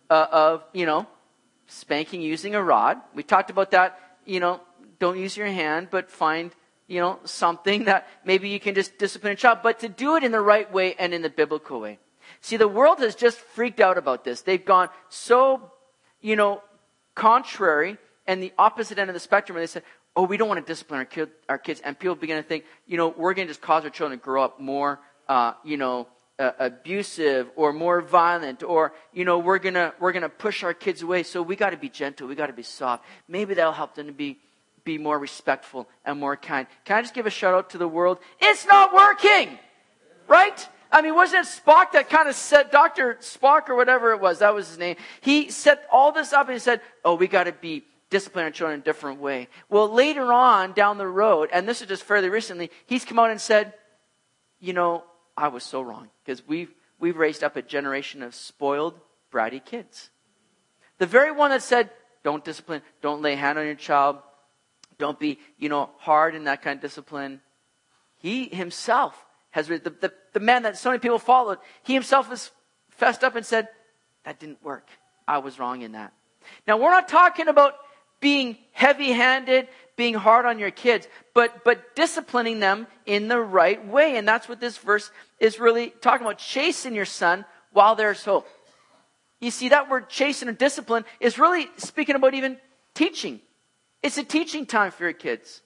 uh, of, you know, spanking using a rod. We talked about that, you know, don't use your hand, but find, you know, something that maybe you can just discipline a child, but to do it in the right way and in the biblical way. See, the world has just freaked out about this. They've gone so, you know, contrary and the opposite end of the spectrum where they said, oh, we don't want to discipline our, kid, our kids. And people begin to think, you know, we're going to just cause our children to grow up more, uh, you know, uh, abusive or more violent, or, you know, we're going to we're going to push our kids away. So we got to be gentle. We got to be soft. Maybe that'll help them to be, be more respectful and more kind. Can I just give a shout out to the world? It's not working, right? I mean, wasn't it Spock that kind of said, Doctor Spock or whatever it was, that was his name. He set all this up and he said, oh, we got to be discipline our children in a different way. Well, later on down the road, and this is just fairly recently, he's come out and said, you know, I was so wrong, because we've, we've raised up a generation of spoiled, bratty kids. The very one that said, don't discipline, don't lay a hand on your child, don't be, you know, hard in that kind of discipline. He himself has, the, the, the man that so many people followed, he himself has fessed up and said, that didn't work. I was wrong in that. Now, we're not talking about being heavy-handed, being hard on your kids, but but disciplining them in the right way. And that's what this verse is really talking about. Chasten your son while there's hope. You see, that word chasten or discipline is really speaking about even teaching. It's a teaching time for your kids.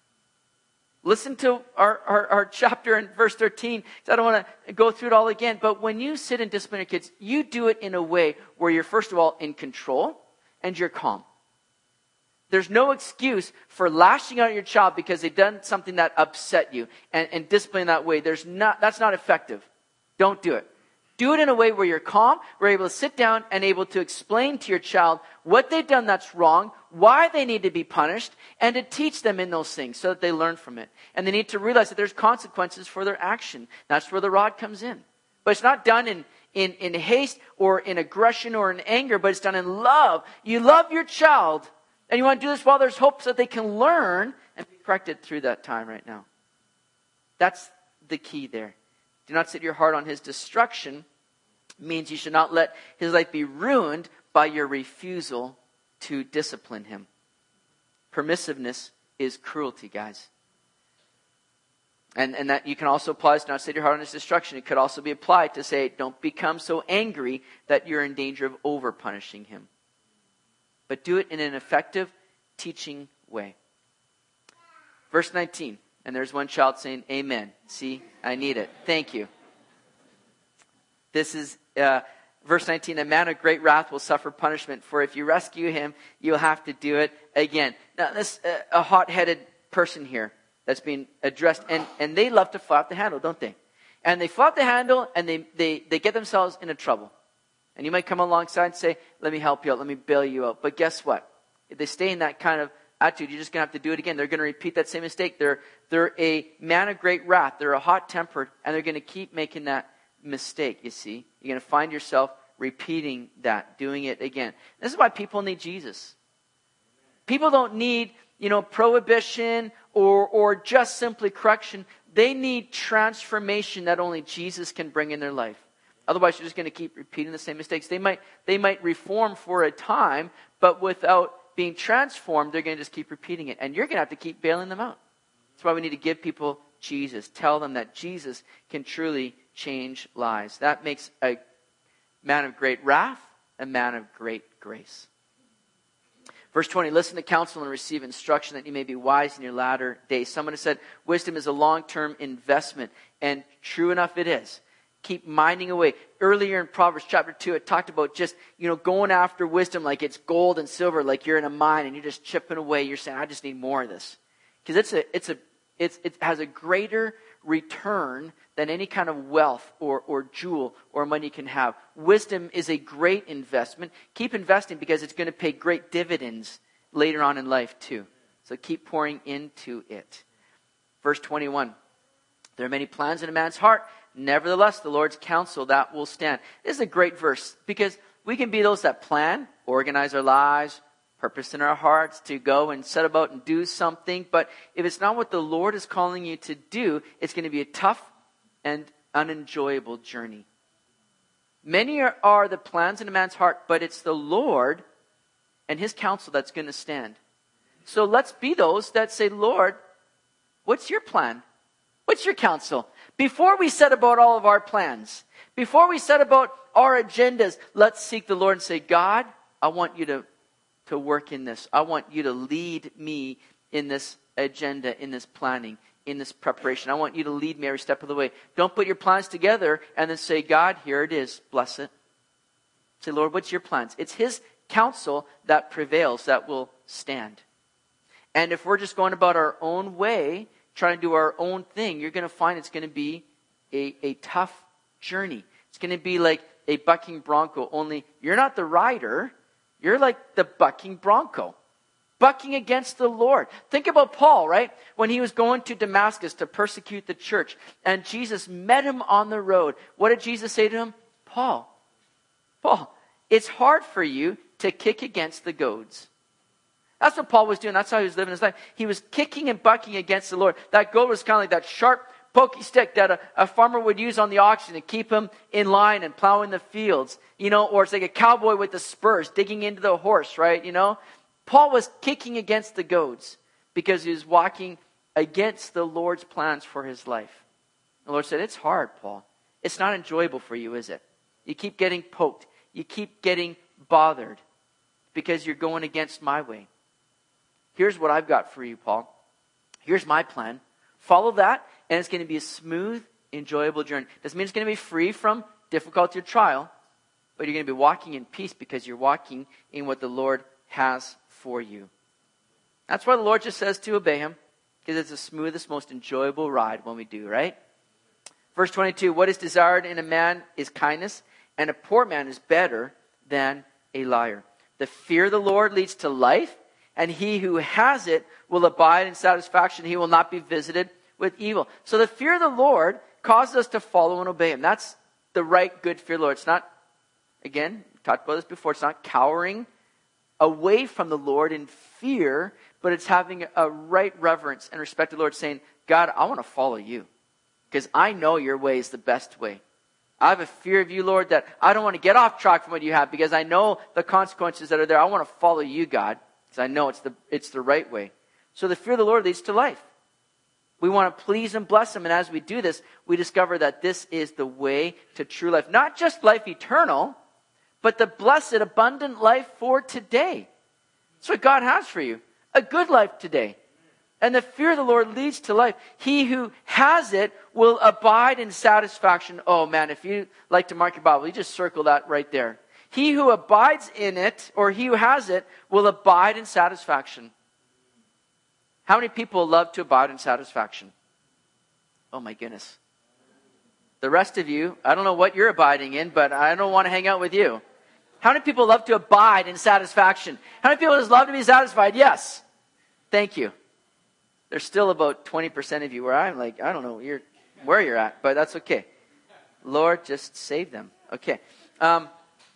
Listen to our, our, our chapter in verse thirteen. I don't want to go through it all again. But when you sit and discipline your kids, you do it in a way where you're, first of all, in control and you're calm. There's no excuse for lashing out at your child because they've done something that upset you, and, and disciplining that way. There's not, that's not effective. Don't do it. Do it in a way where you're calm, where you're able to sit down and able to explain to your child what they've done that's wrong, why they need to be punished, and to teach them in those things so that they learn from it. And they need to realize that there's consequences for their action. That's where the rod comes in. But it's not done in, in, in haste or in aggression or in anger, but it's done in love. You love your child, and you want to do this while there's hope so that they can learn and be corrected through that time right now. That's the key there. Do not set your heart on his destruction. Means you should not let his life be ruined by your refusal to discipline him. Permissiveness is cruelty, guys. And, and that you can also apply to not set your heart on his destruction. It could also be applied to say, don't become so angry that you're in danger of over punishing him. But do it in an effective teaching way. Verse nineteen. And there's one child saying, amen. See, I need it. Thank you. This is uh, verse nineteen. A man of great wrath will suffer punishment, for if you rescue him, you'll have to do it again. Now, this uh, a hot-headed person here that's being addressed. And, and they love to fly off the handle, don't they? And they fly off the handle and they, they, they get themselves into trouble. And you might come alongside and say, let me help you out, let me bail you out. But guess what? If they stay in that kind of attitude, you're just going to have to do it again. They're going to repeat that same mistake. They're, they're a man of great wrath. They're a hot-tempered, and they're going to keep making that mistake, you see. You're going to find yourself repeating that, doing it again. This is why people need Jesus. People don't need, you know, prohibition or, or just simply correction. They need transformation that only Jesus can bring in their life. Otherwise, you're just going to keep repeating the same mistakes. They might, they might reform for a time, but without being transformed, they're going to just keep repeating it. And you're going to have to keep bailing them out. That's why we need to give people Jesus. Tell them that Jesus can truly change lives. That makes a man of great wrath a man of great grace. Verse twenty, listen to counsel and receive instruction that you may be wise in your latter days. Someone has said wisdom is a long-term investment. And true enough it is. Keep mining away. Earlier in Proverbs chapter two, it talked about just, you know, going after wisdom like it's gold and silver, like you're in a mine and you're just chipping away. You're saying, I just need more of this. Because it's a, it's a, it's, it has a greater return than any kind of wealth or, or jewel or money can have. Wisdom is a great investment. Keep investing because it's going to pay great dividends later on in life too. So keep pouring into it. Verse twenty-one. There are many plans in a man's heart. Nevertheless, the Lord's counsel, that will stand. This is a great verse because we can be those that plan, organize our lives, purpose in our hearts to go and set about and do something. But if it's not what the Lord is calling you to do, it's going to be a tough and unenjoyable journey. Many are, are the plans in a man's heart, but it's the Lord and his counsel that's going to stand. So let's be those that say, Lord, what's your plan? What's your counsel? Before we set about all of our plans, before we set about our agendas, let's seek the Lord and say, God, I want you to, to work in this. I want you to lead me in this agenda, in this planning, in this preparation. I want you to lead me every step of the way. Don't put your plans together and then say, God, here it is. Bless it. Say, Lord, what's your plans? It's his counsel that prevails, that will stand. And if we're just going about our own way, trying to do our own thing, you're going to find it's going to be a, a tough journey. It's going to be like a bucking bronco, only you're not the rider. You're like the bucking bronco, bucking against the Lord. Think about Paul, right? When he was going to Damascus to persecute the church, and Jesus met him on the road. What did Jesus say to him? Paul, Paul, it's hard for you to kick against the goads. That's what Paul was doing. That's how he was living his life. He was kicking and bucking against the Lord. That goad was kind of like that sharp, pokey stick that a, a farmer would use on the oxen to keep him in line and plowing the fields. You know, or it's like a cowboy with the spurs digging into the horse, right? You know, Paul was kicking against the goads because he was walking against the Lord's plans for his life. The Lord said, it's hard, Paul. It's not enjoyable for you, is it? You keep getting poked. You keep getting bothered because you're going against my way. Here's what I've got for you, Paul. Here's my plan. Follow that, and it's going to be a smooth, enjoyable journey. Doesn't mean it's going to be free from difficulty or trial, but you're going to be walking in peace because you're walking in what the Lord has for you. That's why the Lord just says to obey him, because it's the smoothest, most enjoyable ride when we do, right? Verse twenty-two, what is desired in a man is kindness, and a poor man is better than a liar. The fear of the Lord leads to life, and he who has it will abide in satisfaction. He will not be visited with evil. So the fear of the Lord causes us to follow and obey him. That's the right, good fear of the Lord. It's not, again, we talked about this before, it's not cowering away from the Lord in fear, but it's having a right reverence and respect to the Lord, saying, God, I want to follow you because I know your way is the best way. I have a fear of you, Lord, that I don't want to get off track from what you have because I know the consequences that are there. I want to follow you, God, because I know it's the it's the right way. So the fear of the Lord leads to life. We want to please and bless him. And as we do this, we discover that this is the way to true life. Not just life eternal, but the blessed, abundant life for today. That's what God has for you. A good life today. And the fear of the Lord leads to life. He who has it will abide in satisfaction. Oh man, if you like to mark your Bible, you just circle that right there. He who abides in it, or he who has it, will abide in satisfaction. How many people love to abide in satisfaction? Oh my goodness. The rest of you, I don't know what you're abiding in, but I don't want to hang out with you. How many people love to abide in satisfaction? How many people just love to be satisfied? Yes. Thank you. There's still about twenty percent of you where I'm like, I don't know you're, where you're at, but that's okay. Lord, just save them. Okay. Um,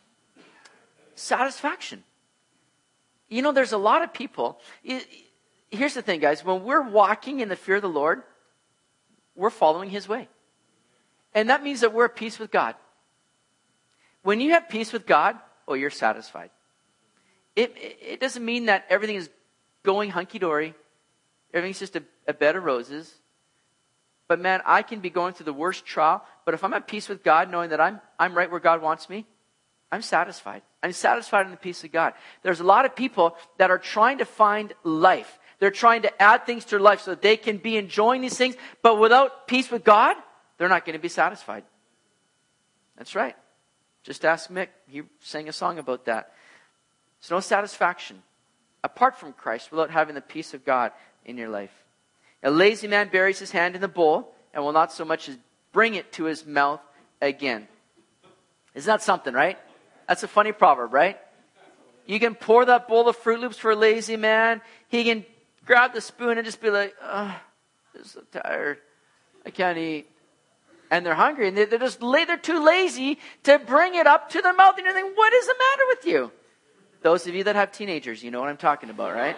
satisfaction. You know, there's a lot of people. Here's the thing, guys. When we're walking in the fear of the Lord, we're following his way. And that means that we're at peace with God. When you have peace with God, oh, you're satisfied. It, it doesn't mean that everything is going hunky-dory. Everything's just a, a bed of roses. But man, I can be going through the worst trial, but if I'm at peace with God, knowing that I'm I'm right where God wants me, I'm satisfied. I'm satisfied in the peace of God. There's a lot of people that are trying to find life. They're trying to add things to their life so that they can be enjoying these things, but without peace with God, they're not going to be satisfied. That's right. Just ask Mick. He sang a song about that. There's no satisfaction apart from Christ without having the peace of God in your life. A lazy man buries his hand in the bowl and will not so much as bring it to his mouth again. Isn't that something, right? That's a funny proverb, right? You can pour that bowl of Fruit Loops for a lazy man. He can grab the spoon and just be like, oh, I'm so tired. I can't eat. And they're hungry. And they're just they're too lazy to bring it up to their mouth. And you're thinking, what is the matter with you? Those of you that have teenagers, you know what I'm talking about, right?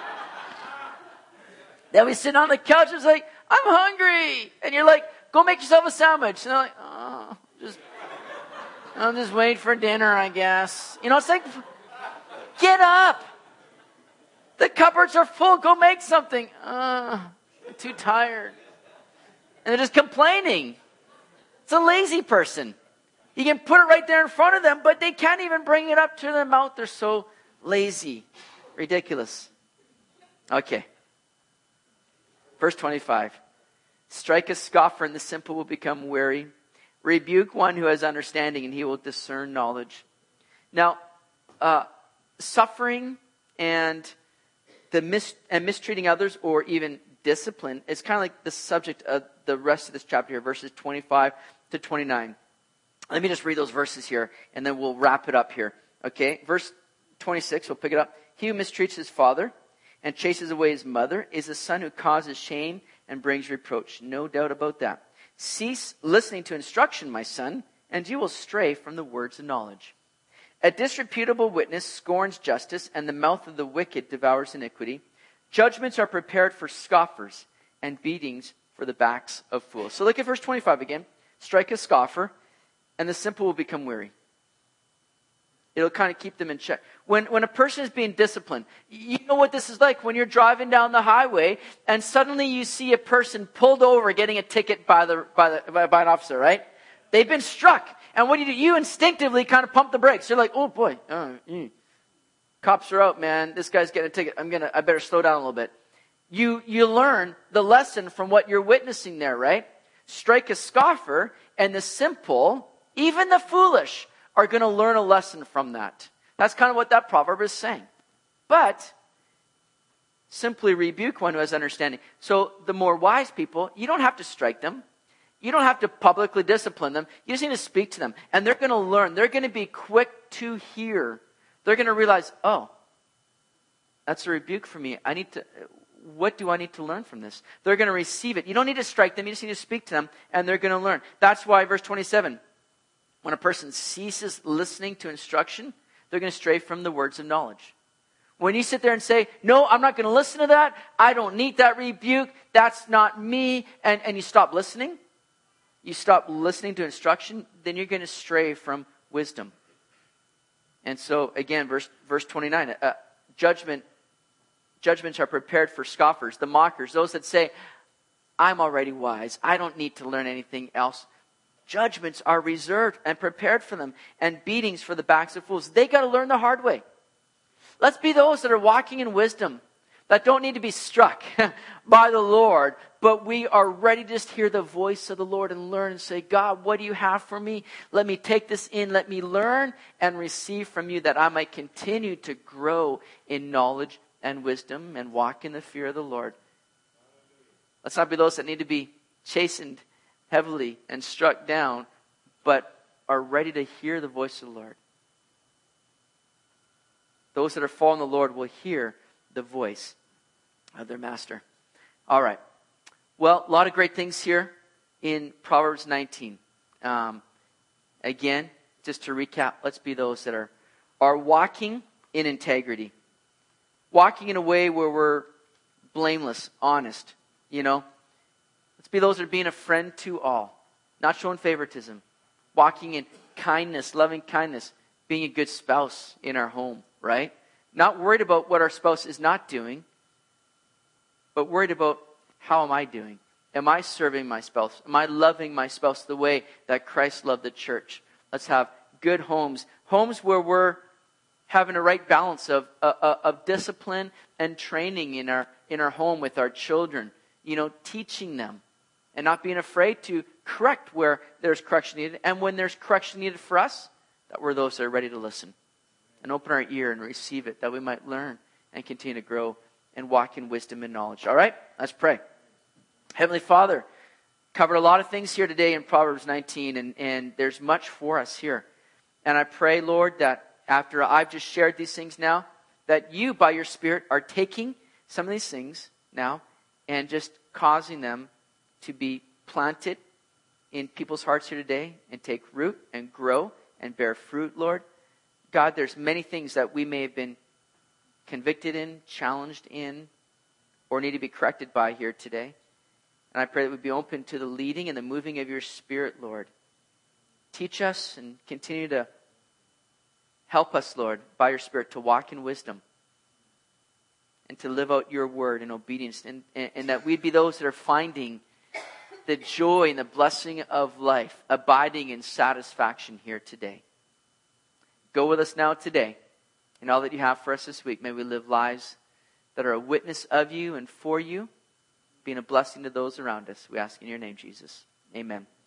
They'll be sitting on the couch and it's like, I'm hungry. And you're like, go make yourself a sandwich. And they're like, oh, just I'm just waiting for dinner, I guess. You know, it's like, get up. The cupboards are full. Go make something. Uh, I'm too tired. And they're just complaining. It's a lazy person. You can put it right there in front of them, but they can't even bring it up to their mouth. They're so lazy. Ridiculous. Okay. Verse twenty-five. Strike a scoffer and the simple will become weary. Rebuke one who has understanding and he will discern knowledge. Now, uh, suffering and the mis- and mistreating others or even discipline is kind of like the subject of the rest of this chapter here, verses twenty-five to twenty-nine. Let me just read those verses here and then we'll wrap it up here. Okay, verse twenty-six, we'll pick it up. He who mistreats his father and chases away his mother is a son who causes shame and brings reproach. No doubt about that. Cease listening to instruction, my son, and you will stray from the words of knowledge. A disreputable witness scorns justice, and the mouth of the wicked devours iniquity. Judgments are prepared for scoffers, and beatings for the backs of fools. So look at verse twenty-five again. Strike a scoffer, and the simple will become weary. It'll kind of keep them in check. When when a person is being disciplined, you know what this is like when you're driving down the highway and suddenly you see a person pulled over getting a ticket by the by the by, by an officer, right? They've been struck, and what do you do? You instinctively kind of pump the brakes. You're like, oh boy, uh, mm. Cops are out, man. This guy's getting a ticket. I'm gonna, I better slow down a little bit. You you learn the lesson from what you're witnessing there, right? Strike a scoffer, and the simple, even the foolish, are going to learn a lesson from that. That's kind of what that proverb is saying. But simply rebuke one who has understanding. So the more wise people, you don't have to strike them. You don't have to publicly discipline them. You just need to speak to them. And they're going to learn. They're going to be quick to hear. They're going to realize, oh, that's a rebuke for me. I need to, what do I need to learn from this? They're going to receive it. You don't need to strike them. You just need to speak to them. And they're going to learn. That's why verse twenty-seven, when a person ceases listening to instruction, they're going to stray from the words of knowledge. When you sit there and say, no, I'm not going to listen to that. I don't need that rebuke. That's not me. And, and you stop listening. You stop listening to instruction. Then you're going to stray from wisdom. And so, again, verse, verse twenty-nine, uh, judgment, judgments are prepared for scoffers, the mockers, those that say, I'm already wise. I don't need to learn anything else. Judgments are reserved and prepared for them, and beatings for the backs of fools. They got to learn the hard way. Let's be those that are walking in wisdom, that don't need to be struck by the Lord, but we are ready to just hear the voice of the Lord and learn and say, God, what do you have for me? Let me take this in. Let me learn and receive from you that I might continue to grow in knowledge and wisdom and walk in the fear of the Lord. Let's not be those that need to be chastened heavily and struck down, but are ready to hear the voice of the Lord. Those that are following the Lord will hear the voice of their master. All right. Well, a lot of great things here in Proverbs nineteen. Um, again, just to recap, let's be those that are, are walking in integrity. Walking in a way where we're blameless, honest, you know. Let's be those that are being a friend to all, not showing favoritism, walking in kindness, loving kindness, being a good spouse in our home, right? Not worried about what our spouse is not doing, but worried about how am I doing? Am I serving my spouse? Am I loving my spouse the way that Christ loved the church? Let's have good homes, homes where we're having a right balance of uh, of discipline and training in our in our home with our children. You know, teaching them. And not being afraid to correct where there's correction needed. And when there's correction needed for us, that we're those that are ready to listen. And open our ear and receive it, that we might learn and continue to grow and walk in wisdom and knowledge. All right? Let's pray. Heavenly Father, covered a lot of things here today in Proverbs nineteen. And, and there's much for us here. And I pray, Lord, that after I've just shared these things now, that you, by your Spirit, are taking some of these things now and just causing them to be planted in people's hearts here today and take root and grow and bear fruit, Lord. God, there's many things that we may have been convicted in, challenged in, or need to be corrected by here today. And I pray that we'd be open to the leading and the moving of your Spirit, Lord, Teach us and continue to help us, Lord, by your Spirit to walk in wisdom and to live out your word in obedience, and, and, and that we'd be those that are finding the joy and the blessing of life, abiding in satisfaction here today. Go with us now today in all that you have for us this week. May we live lives that are a witness of you and for you, being a blessing to those around us. We ask in your name, Jesus. Amen.